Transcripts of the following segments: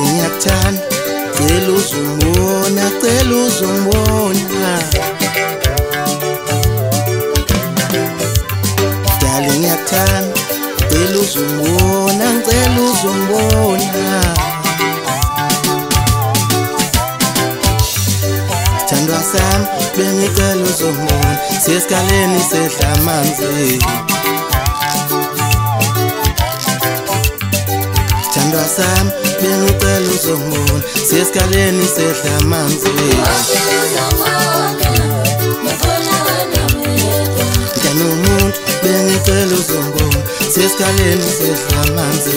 Dali ngiyakuthanda cela uzumbona cela uzumbona Dali ngiyakuthanda cela uzumbona ngicela uzumbona Thandwa sami bengicela uzumbona sesikaleni sedla amanzi Thandwa sami bengicela uzumbona sesikaleni sedla amanzi Mntana umuntu bengicela uzumbona sesikaleni sedla amanzi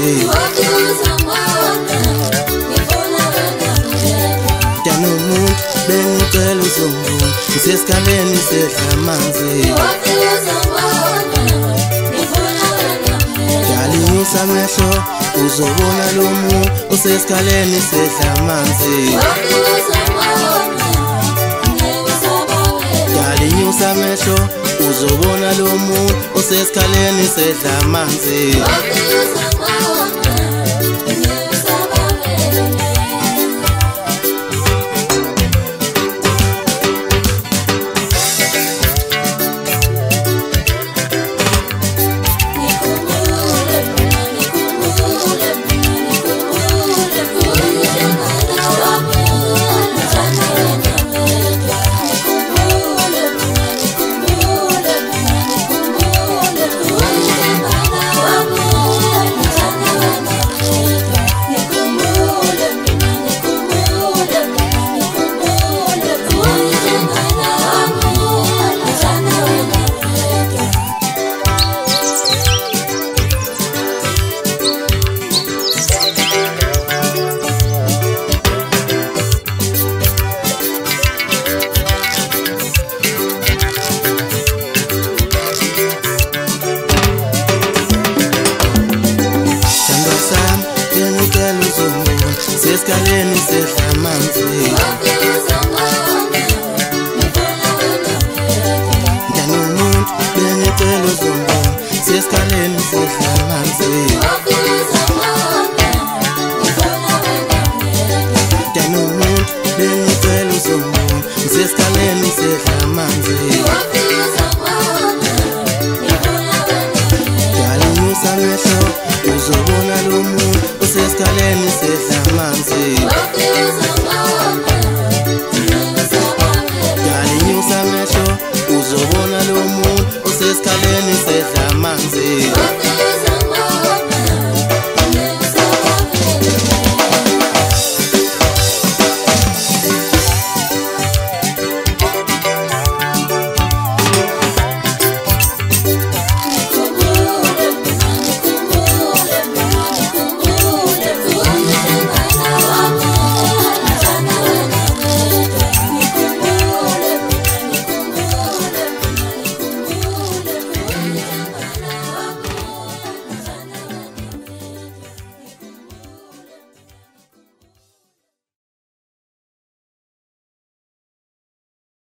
Mntana umuntu bengicela uzumbona sesikaleni sedla amanzi Dali nyusa amehlo uzobona lo muntu usesikaleni sedla amanzi Dali nyusa amehlo uzobona lo muntu usesikaleni sedla amanzi Sesikaleni sedla amanzi Mntana umuntu bengicela uzumbona sesikaleni sedla amanzi Mntana umuntu bengicela uzumbona sesikaleni sedla amanzi Dali nyusa amehlo uzobona lo muntu usesikaleni sedla amanzi